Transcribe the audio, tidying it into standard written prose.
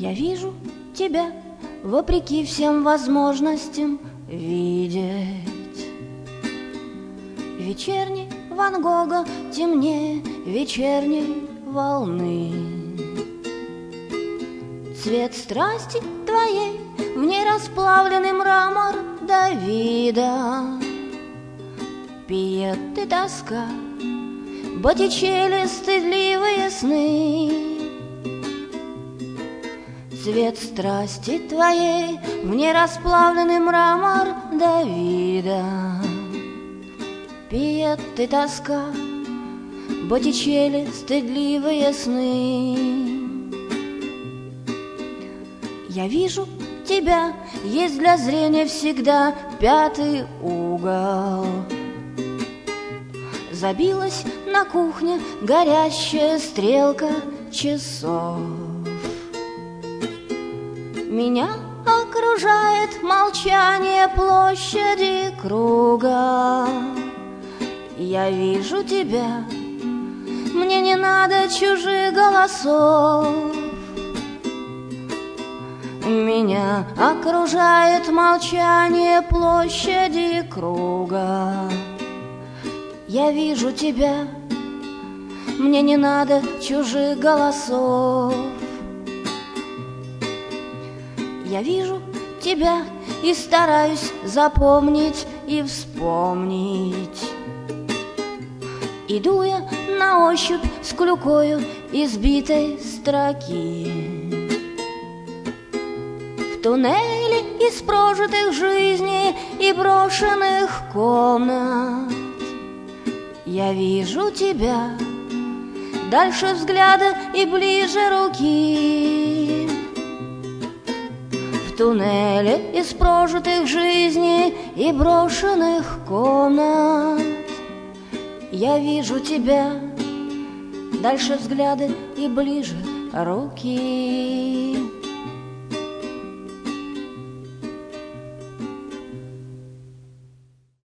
Я вижу тебя, вопреки всем возможностям видеть. Вечерний Ван Гога темнее вечерней волны. Цвет страсти твоей в ней расплавленный мрамор Давида. Пиет и тоска, Боттичелли стыдливые сны. Цвет страсти твоей в ней расплавленный мрамор Давида. Пиет и тоска, Боттичелли стыдливые сны. Я вижу тебя, есть для зрения всегда пятый угол. Забилась на кухне горящая стрелка часов. Меня окружает молчание площади круга. Я вижу тебя, мне не надо чужих голосов. Меня окружает молчание площади круга. Я вижу тебя, мне не надо чужих голосов. Я вижу тебя и стараюсь запомнить и вспомнить. Иду я на ощупь с клюкою избитой строки. В туннеле из прожитых жизней и брошенных комнат я вижу тебя, дальше взгляда и ближе руки. В туннеле из прожитых жизней и брошенных комнат я вижу тебя, дальше взгляда и ближе руки.